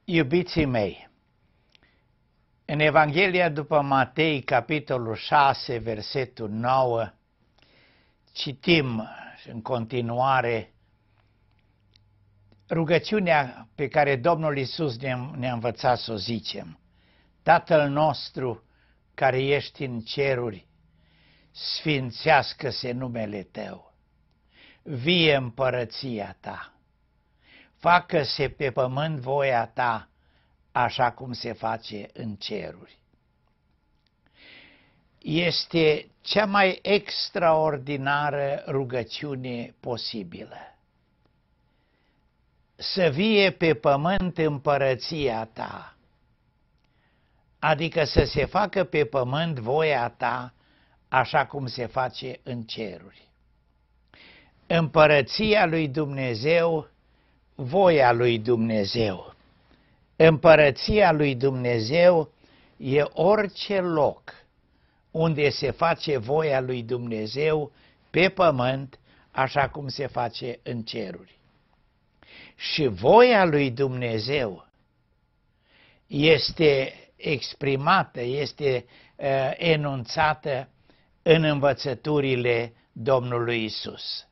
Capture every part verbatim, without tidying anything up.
Iubiții mei, în Evanghelia după Matei, capitolul șase, versetul nouă, citim în continuare rugăciunea pe care Domnul Iisus ne-a, ne-a învățat să o zicem. Tatăl nostru care ești în ceruri, sfințească-se numele Tău, vie împărăția Ta, facă-se pe pământ voia Ta, așa cum se face în ceruri. Este cea mai extraordinară rugăciune posibilă. Să vie pe pământ împărăția Ta, adică să se facă pe pământ voia Ta, așa cum se face în ceruri. Împărăția lui Dumnezeu, voia lui Dumnezeu. Împărăția lui Dumnezeu e orice loc unde se face voia lui Dumnezeu pe pământ, așa cum se face în ceruri. Și voia lui Dumnezeu este exprimată, este uh, enunțată în învățăturile Domnului Isus.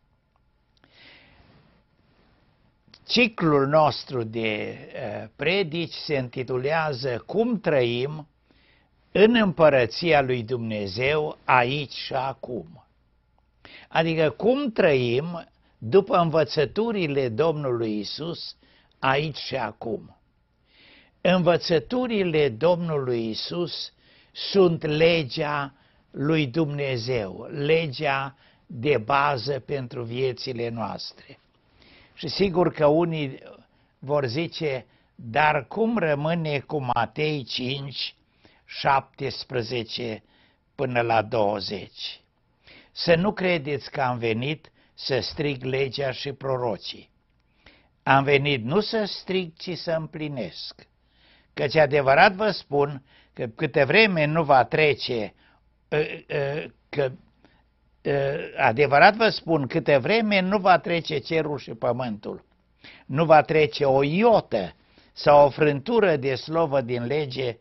Ciclul nostru de uh, predici se intitulează Cum trăim în împărăția lui Dumnezeu aici și acum. Adică cum trăim după învățăturile Domnului Isus aici și acum. Învățăturile Domnului Isus sunt legea lui Dumnezeu, legea de bază pentru viețile noastre. Și sigur că unii vor zice, dar cum rămâne cu Matei cinci, șaptesprezece până la douăzeci? Să nu credeți că am venit să strig legea și prorocii. Am venit nu să strig, ci să împlinesc. Căci adevărat vă spun că câte vreme nu va trece, că adevărat vă spun, câte vreme nu va trece cerul și pământul, nu va trece o iotă sau o frântură de slovă din lege,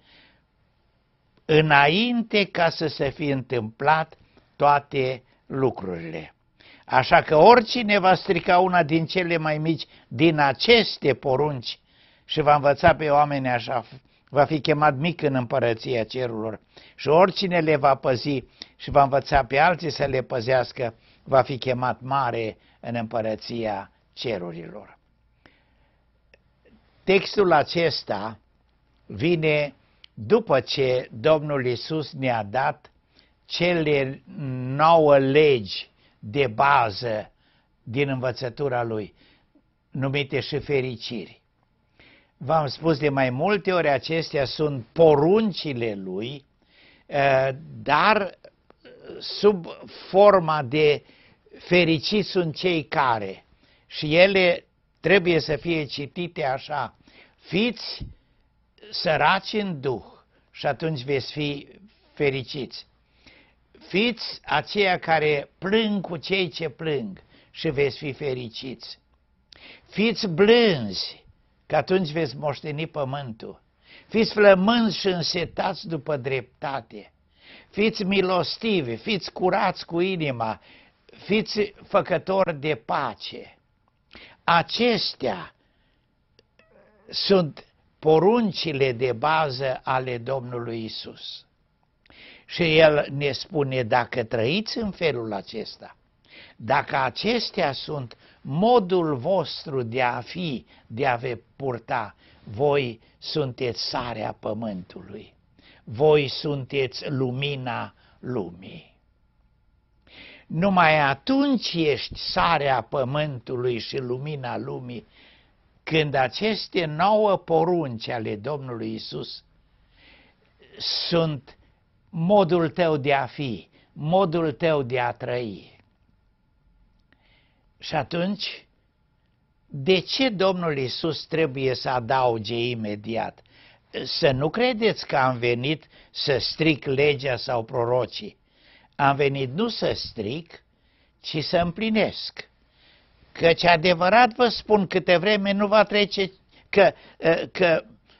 înainte ca să se fi întâmplat toate lucrurile. Așa că oricine va strica una din cele mai mici din aceste porunci și va învăța pe oameni așa, va fi chemat mic în împărăția cerurilor. Și oricine le va păzi și va învăța pe alții să le păzească, va fi chemat mare în împărăția cerurilor. Textul acesta vine după ce Domnul Iisus ne-a dat cele nouă legi de bază din învățătura Lui, numite și fericiri. V-am spus de mai multe ori, acestea sunt poruncile Lui, dar sub forma de fericiți sunt cei care, și ele trebuie să fie citite așa: fiți săraci în duh și atunci veți fi fericiți. Fiți aceia care plâng cu cei ce plâng și veți fi fericiți. Fiți blânzi, că atunci veți moșteni pământul. Fiți flămânzi și însetați după dreptate. Fiți milostivi, fiți curați cu inima, fiți făcători de pace. Acestea sunt poruncile de bază ale Domnului Isus. Și El ne spune, dacă trăiți în felul acesta, dacă acestea sunt modul vostru de a fi, de a vă purta, voi sunteți sarea pământului, voi sunteți lumina lumii. Numai atunci ești sarea pământului și lumina lumii, când aceste nouă porunci ale Domnului Isus sunt modul tău de a fi, modul tău de a trăi. Și atunci, de ce Domnul Iisus trebuie să adauge imediat? Să nu credeți că am venit să stric legea sau prorocii. Am venit nu să stric, ci să împlinesc. Căci adevărat vă spun, câte vreme nu va trece, că, că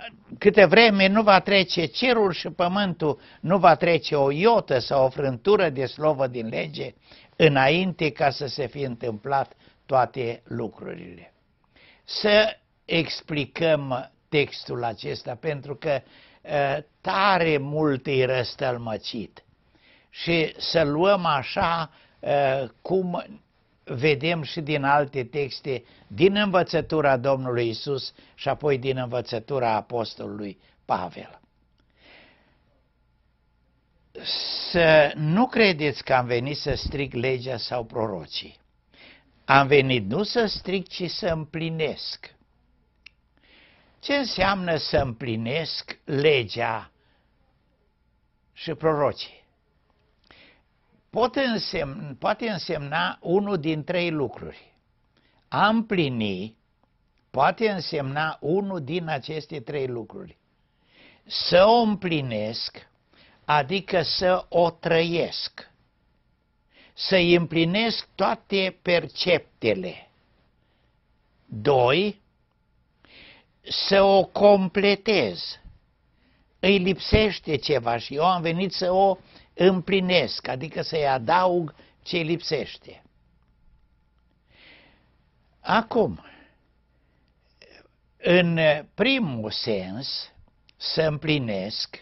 câte vreme nu va trece cerul și pământul, nu va trece o iotă sau o frântură de slovă din lege, înainte ca să se fi întâmplat toate lucrurile. Să explicăm textul acesta, pentru că uh, tare mult e răstălmăcit. Și să luăm așa uh, cum vedem și din alte texte, din învățătura Domnului Isus și apoi din învățătura apostolului Pavel. Să nu credeți că am venit să stric legea sau prorocii. Am venit nu să stric, ci să împlinesc. Ce înseamnă să împlinesc legea și prorocii? Poate însemna, poate însemna unul din trei lucruri. A împlini poate însemna unul din aceste trei lucruri. Să o împlinesc, adică să o trăiesc. Să-i împlinesc toate perceptele. Doi, să o completez. Îi lipsește ceva și eu am venit să o împlinesc, adică să-i adaug ce lipsește. Acum, în primul sens, să împlinesc,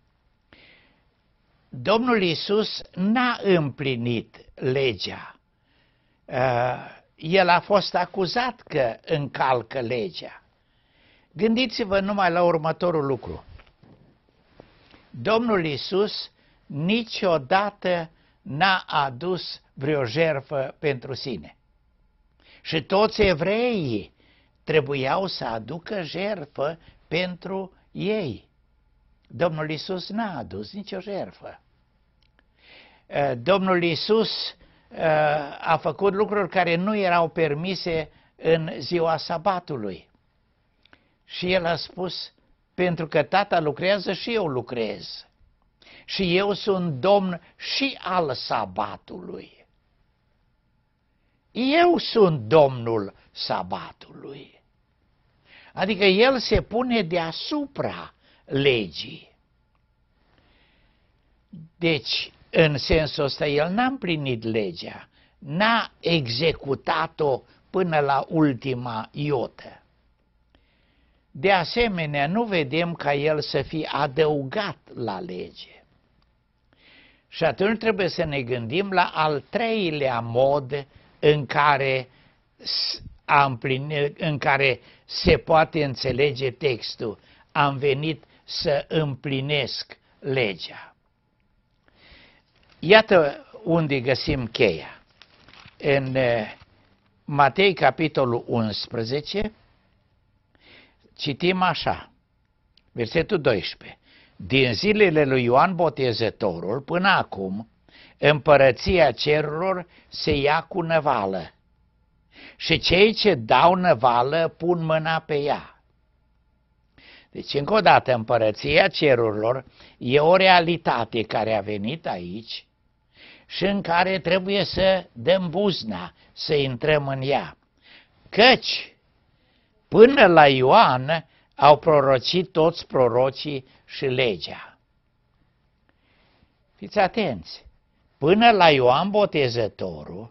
Domnul Iisus n-a împlinit legea. El a fost acuzat că încalcă legea. Gândiți-vă numai la următorul lucru. Domnul Iisus niciodată n-a adus vreo jertfă pentru sine. Și toți evreii trebuiau să aducă jertfă pentru ei. Domnul Iisus n-a adus nicio jertfă. Domnul Iisus a făcut lucruri care nu erau permise în ziua sabatului. Și el a spus, pentru că Tata lucrează și eu lucrez. Și eu sunt Domn și al sabatului. Eu sunt Domnul sabatului. Adică el se pune deasupra legii. Deci, în sensul ăsta, el n-a împlinit legea, n-a executat-o până la ultima iotă. De asemenea, nu vedem ca el să fie adăugat la lege. Și atunci trebuie să ne gândim la al treilea mod în care, a împlinit, în care se poate înțelege textul. Am venit să împlinesc legea. Iată unde găsim cheia. În Matei, capitolul unsprezece, citim așa, versetul doisprezece. Din zilele lui Ioan Botezătorul până acum, împărăția cerurilor se ia cu năvală și cei ce dau năvală pun mâna pe ea. Deci, încă o dată, împărăția cerurilor e o realitate care a venit aici și în care trebuie să dăm buzna, să intrăm în ea. Căci, până la Ioan, au prorocit toți prorocii și legea. Fiți atenți, până la Ioan Botezătorul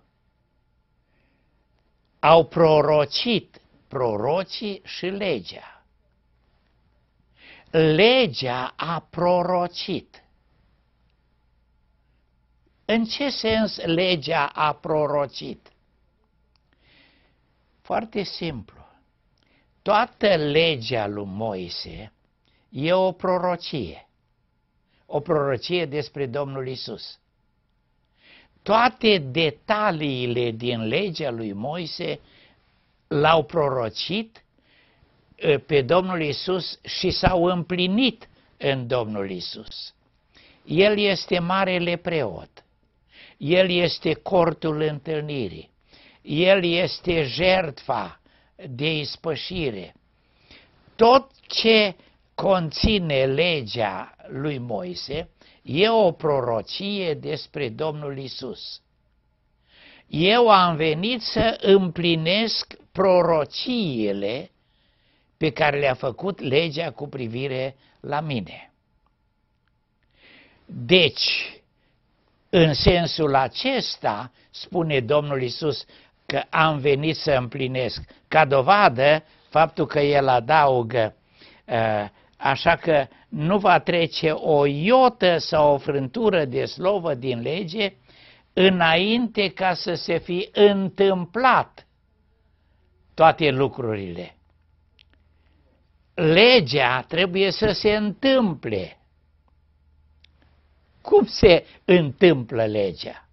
au prorocit prorocii și legea. Legea a prorocit. În ce sens legea a prorocit? Foarte simplu. Toată legea lui Moise e o prorocie. O prorocie despre Domnul Isus. Toate detaliile din legea lui Moise l-au prorocit pe Domnul Isus și s-au împlinit în Domnul Isus. El este marele preot. El este cortul întâlnirii. El este jertfa de ispășire. Tot ce conține legea lui Moise e o prorocie despre Domnul Isus. Eu am venit să împlinesc prorociile pe care le-a făcut legea cu privire la mine. Deci, în sensul acesta, spune Domnul Iisus că am venit să împlinesc, ca dovadă faptul că El adaugă, așa că nu va trece o iotă sau o frântură de slovă din lege înainte ca să se fi întâmplat toate lucrurile. Legea trebuie să se întâmple. Cum se întâmplă legea?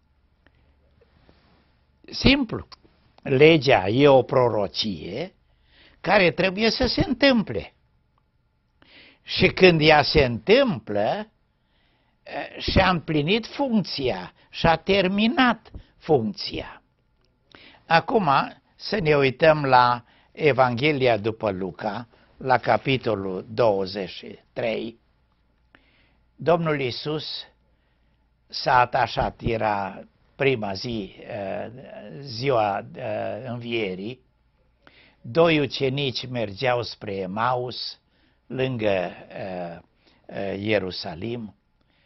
Simplu. Legea e o prorocie care trebuie să se întâmple. Și când ea se întâmplă, și-a împlinit funcția, și-a terminat funcția. Acum să ne uităm la Evanghelia după Luca, la capitolul douăzeci și trei. Domnul Iisus s-a atașat, era prima zi, ziua învierii. Doi ucenici mergeau spre Emaus, lângă Ierusalim,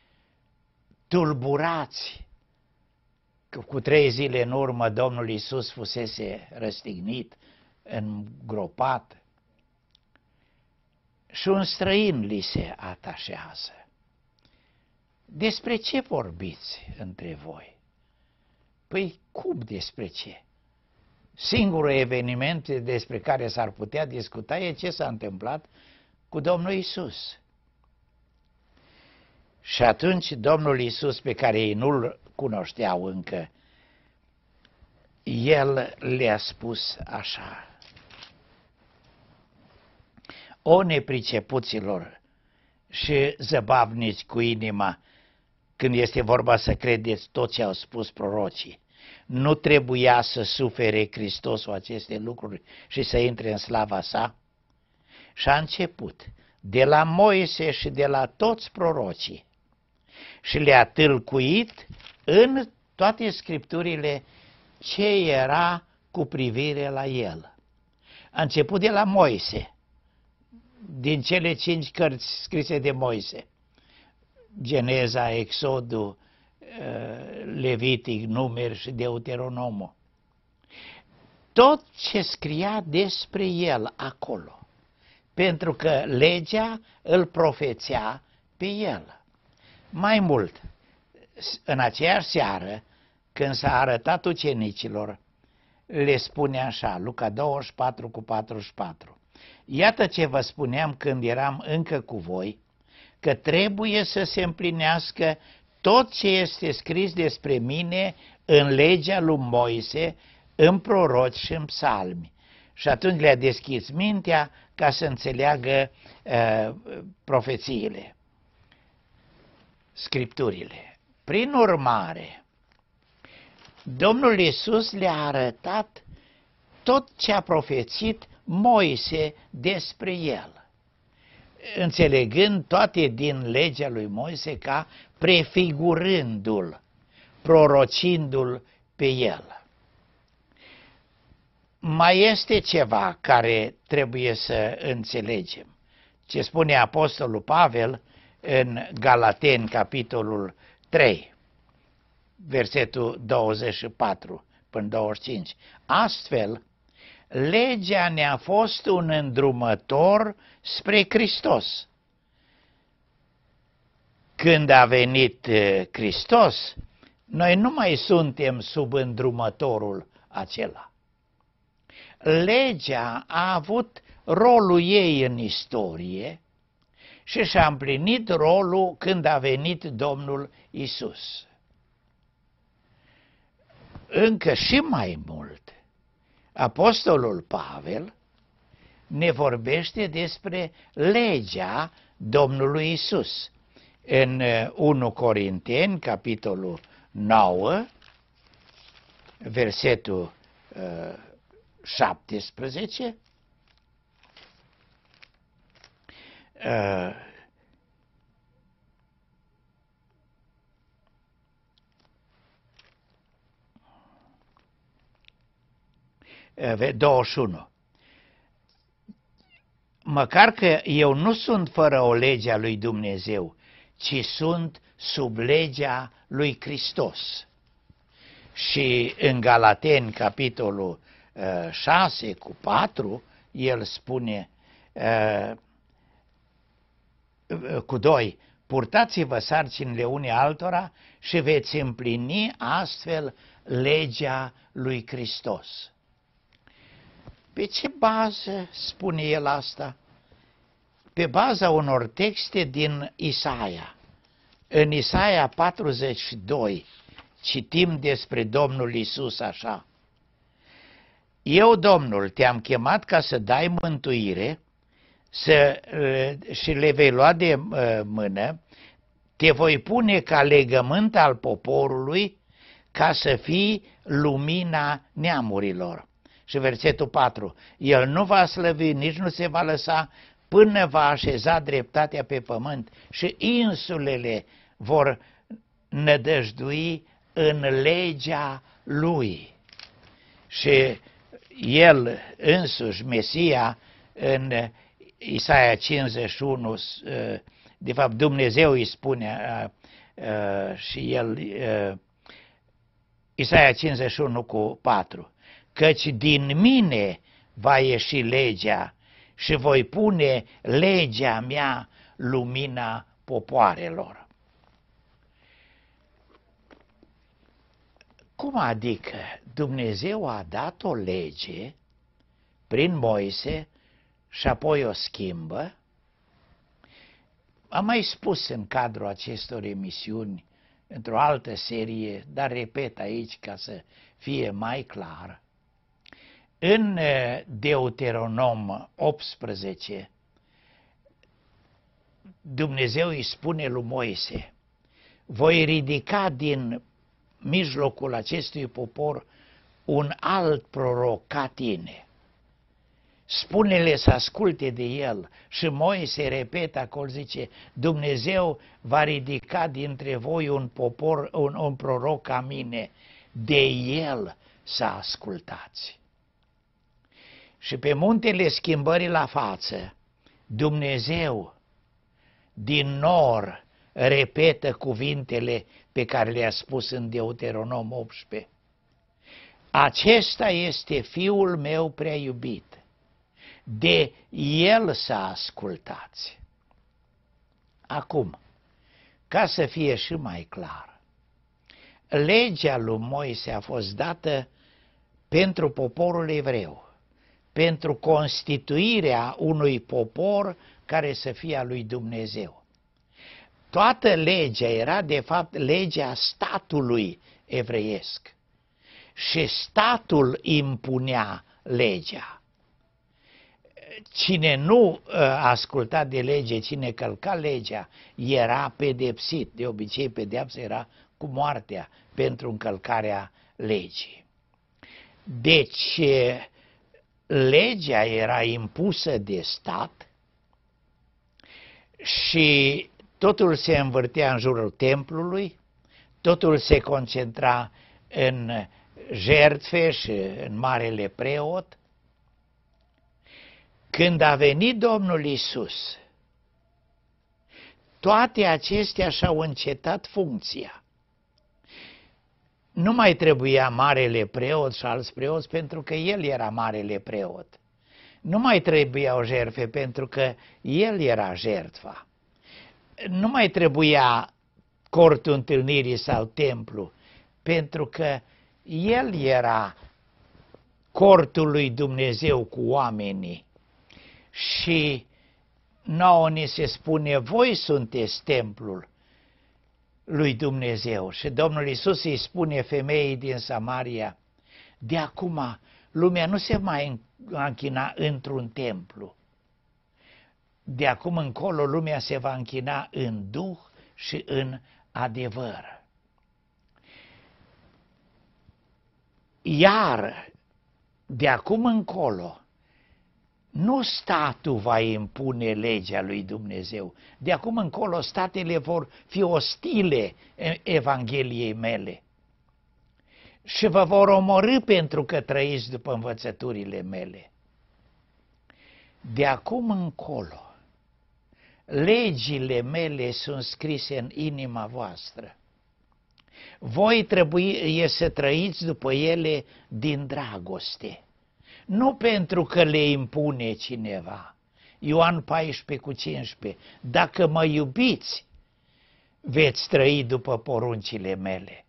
tulburați, că cu trei zile în urmă Domnul Iisus fusese răstignit, îngropat, și un străin li se atașează. Despre ce vorbiți între voi? Păi cum despre ce? Singurul eveniment despre care s-ar putea discuta e ce s-a întâmplat cu Domnul Iisus. Și atunci Domnul Iisus, pe care ei nu-L cunoșteau încă, El le-a spus așa: o nepricepuților și zăbavnici cu inima, când este vorba să credeți tot ce au spus prorocii, nu trebuia să sufere Hristosul aceste lucruri și să intre în slava sa? Și a început de la Moise și de la toți prorocii și le-a tâlcuit în toate scripturile ce era cu privire la el. A început de la Moise, din cele cinci cărți scrise de Moise: Geneza, Exodul, Levitic, Numeri și Deuteronomul. Tot ce scria despre el acolo, pentru că legea îl profețea pe el. Mai mult, în aceeași seară, când s-a arătat ucenicilor, le spune așa, Luca douăzeci și patru cu patruzeci și patru: iată ce vă spuneam când eram încă cu voi, că trebuie să se împlinească tot ce este scris despre mine în legea lui Moise, în proroci și în psalmi. Și atunci le-a deschis mintea ca să înțeleagă uh, profețiile, scripturile. Prin urmare, Domnul Iisus le-a arătat tot ce a profețit Moise despre el, înțelegând toate din legea lui Moise ca prefigurându-l, prorocindu-l pe el. Mai este ceva care trebuie să înțelegem. Ce spune Apostolul Pavel în Galateni, capitolul trei, versetul douăzeci și patru până douăzeci și cinci. Astfel, legea ne-a fost un îndrumător spre Hristos. Când a venit Hristos, noi nu mai suntem sub îndrumătorul acela. Legea a avut rolul ei în istorie și și-a împlinit rolul când a venit Domnul Iisus. Încă și mai mult, Apostolul Pavel ne vorbește despre legea Domnului Iisus. În unu Corinteni, capitolul nouă, versetul uh, șaptesprezece, uh, douăzeci și unu. măcar că eu nu sunt fără o lege a lui Dumnezeu, ci sunt sub legea lui Hristos. Și în Galateni, capitolul șase cu patru, el spune cu doi, purtați-vă sarcinile unii altora și veți împlini astfel legea lui Hristos. Pe ce bază spune el asta? Pe baza unor texte din Isaia. În Isaia patruzeci și doi citim despre Domnul Iisus așa: eu, Domnul, te-am chemat ca să dai mântuire să, și le vei lua de mână, te voi pune ca legământ al poporului ca să fii lumina neamurilor. Și versetul patru, el nu va slăvi, nici nu se va lăsa până va așeza dreptatea pe pământ și insulele vor nădăjdui în legea lui. Și el însuși, Mesia, în Isaia cincizeci și unu, de fapt Dumnezeu îi spune și el, Isaia cincizeci și unu cu patru, căci din mine va ieși legea și voi pune legea mea lumina popoarelor. Cum adică Dumnezeu a dat o lege prin Moise și apoi o schimbă? Am mai spus în cadrul acestor emisiuni, într-o altă serie, dar repet aici ca să fie mai clar. În Deuteronom optsprezece, Dumnezeu îi spune lui Moise, voi ridica din mijlocul acestui popor un alt proroc ca tine. Spune-le să asculte de el. Și Moise repetă acolo, zice, Dumnezeu va ridica dintre voi un popor, un, un proroc ca mine, de el să ascultați. Și pe muntele schimbării la față, Dumnezeu din nor repetă cuvintele pe care le-a spus în Deuteronom optsprezece. Acesta este Fiul meu prea iubit, de el să ascultați. Acum, ca să fie și mai clar, legea lui Moise a fost dată pentru poporul evreu, pentru constituirea unui popor care să fie a lui Dumnezeu. Toată legea era de fapt legea statului evreiesc și statul impunea legea. Cine nu asculta de lege, cine călca legea, era pedepsit. De obicei pedeapsa era cu moartea pentru încălcarea legii. Deci legea era impusă de stat și totul se învârtea în jurul templului, totul se concentra în jertfe și în marele preot. Când a venit Domnul Iisus, toate acestea și-au încetat funcția. Nu mai trebuia marele preot și alți preoți pentru că el era marele preot. Nu mai trebuiau jertfe pentru că el era jertfa. Nu mai trebuia cortul întâlnirii sau templu pentru că el era cortul lui Dumnezeu cu oamenii. Și nouă ni se spune, voi sunteți templul lui Dumnezeu. Și Domnul Iisus îi spune femeii din Samaria, de acum lumea nu se mai închina într-un templu. De acum încolo lumea se va închina în duh și în adevăr. Iar de acum încolo, nu statul va impune legea lui Dumnezeu. De acum încolo statele vor fi ostile Evangheliei mele și vă vor omorî pentru că trăiți după învățăturile mele. de acum încolo, legile mele sunt scrise în inima voastră. Voi trebuie să trăiți după ele din dragoste, nu pentru că le impune cineva. Ioan paisprezece cu cincisprezece. Dacă mă iubiți, veți trăi după poruncile mele.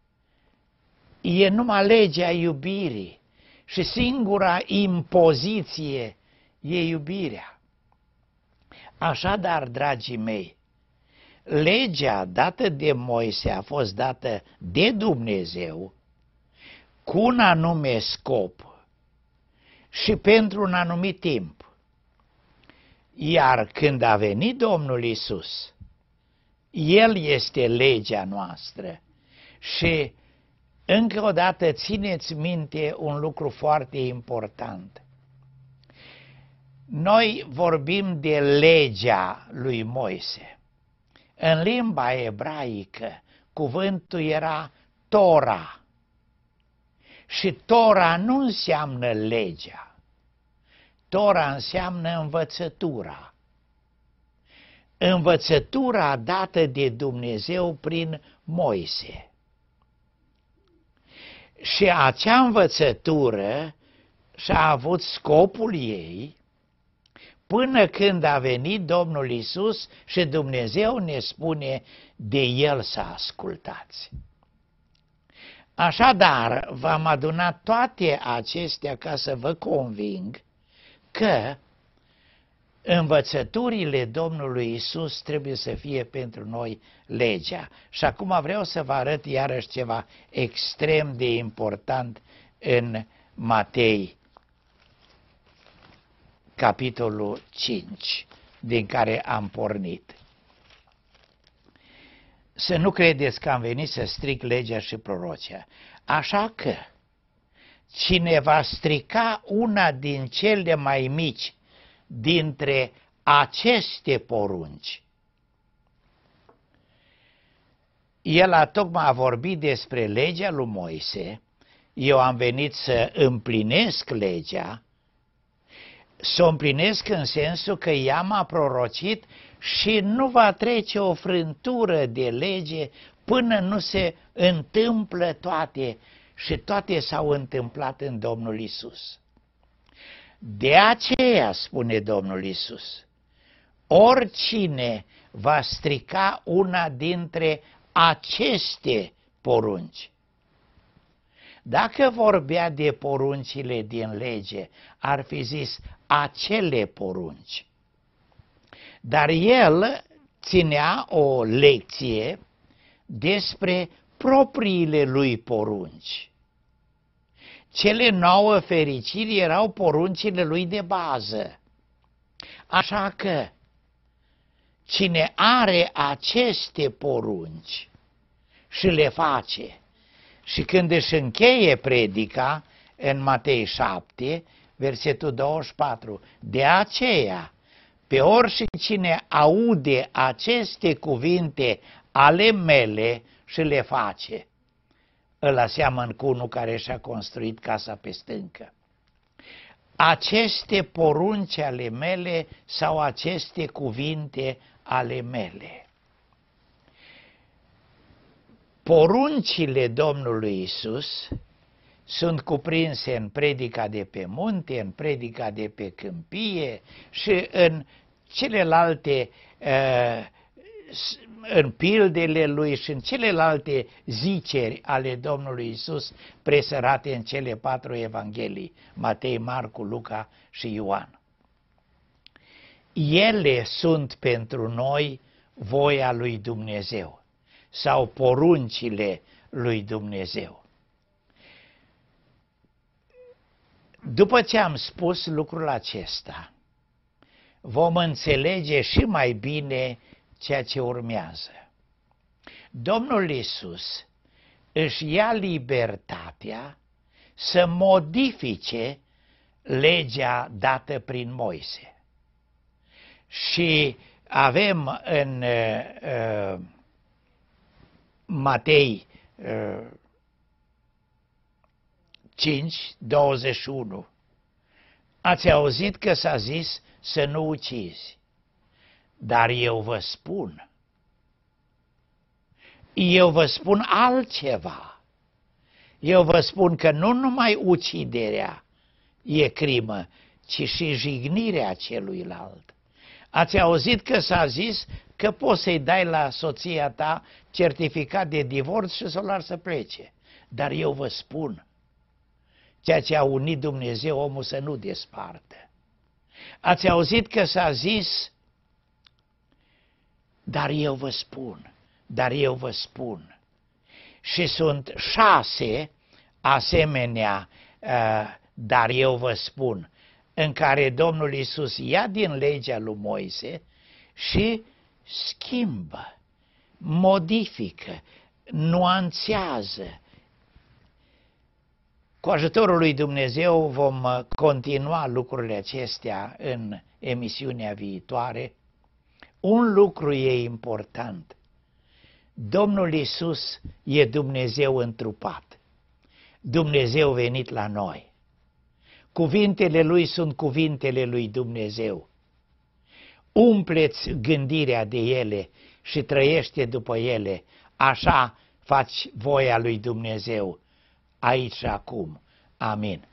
E numai legea iubirii și singura impoziție e iubirea. Așadar, dragii mei, legea dată de Moise a fost dată de Dumnezeu cu un anume scop și pentru un anumit timp. Iar când a venit Domnul Iisus, El este legea noastră și încă o dată țineți minte un lucru foarte important. Noi vorbim de legea lui Moise. În limba ebraică, cuvântul era Tora. Și Tora nu înseamnă legea. Tora înseamnă învățătura. Învățătura dată de Dumnezeu prin Moise. Și acea învățătură și-a avut scopul ei până când a venit Domnul Iisus și Dumnezeu ne spune de El să ascultați. Așadar, v-am adunat toate acestea ca să vă conving că învățăturile Domnului Iisus trebuie să fie pentru noi legea. Și acum vreau să vă arăt iarăși ceva extrem de important în Matei, capitolul cinci, din care am pornit. Să nu credeți că am venit să stric legea și prorocea. Așa că cine va strica una din cele mai mici dintre aceste porunci, el a tocmai a vorbit despre legea lui Moise, eu am venit să împlinesc legea, să o împlinesc în sensul că ea m-a prorocit și nu va trece o frântură de lege până nu se întâmplă toate și toate s-au întâmplat în Domnul Iisus. De aceea, spune Domnul Iisus, oricine va strica una dintre aceste porunci. Dacă vorbea de poruncile din lege, ar fi zis acele porunci. Dar el ținea o lecție despre propriile lui porunci. Cele nouă fericiri erau poruncile lui de bază. Așa că cine are aceste porunci și le face, și când își încheie predica în Matei șapte, versetul douăzeci și patru, de aceea, pe oricine aude aceste cuvinte ale mele și le face, îl aseamăn cu unul care și-a construit casa pe stâncă. Aceste porunci ale mele sau aceste cuvinte ale mele. Poruncile Domnului Iisus sunt cuprinse în predica de pe munte, în predica de pe câmpie și în celelalte, în pildele lui și în celelalte ziceri ale Domnului Iisus presărate în cele patru evanghelii, Matei, Marcu, Luca și Ioan. Ele sunt pentru noi voia lui Dumnezeu sau poruncile lui Dumnezeu. După ce am spus lucrul acesta, vom înțelege și mai bine ceea ce urmează. Domnul Iisus își ia libertatea să modifice legea dată prin Moise. Și avem în uh, Matei uh, cinci, douăzeci și unu, Ați auzit că s-a zis să nu ucizi, dar eu vă spun, eu vă spun altceva. Eu vă spun că nu numai uciderea e crimă, ci și jignirea celuilalt. Ați auzit că s-a zis că poți să-i dai la soția ta certificat de divorț și să o lași să plece. Dar eu vă spun, ceea ce a unit Dumnezeu, omul să nu despartă. Ați auzit că s-a zis, dar eu vă spun, dar eu vă spun. Și sunt șase asemenea, uh, dar eu vă spun, în care Domnul Iisus ia din legea lui Moise și schimbă, modifică, nuanțează. Cu ajutorul lui Dumnezeu vom continua lucrurile acestea în emisiunea viitoare. Un lucru e important. Domnul Iisus e Dumnezeu întrupat, Dumnezeu venit la noi. Cuvintele Lui sunt cuvintele lui Dumnezeu. Umpleți gândirea de ele și trăiește după ele, așa faci voia lui Dumnezeu, aici și acum. Amin.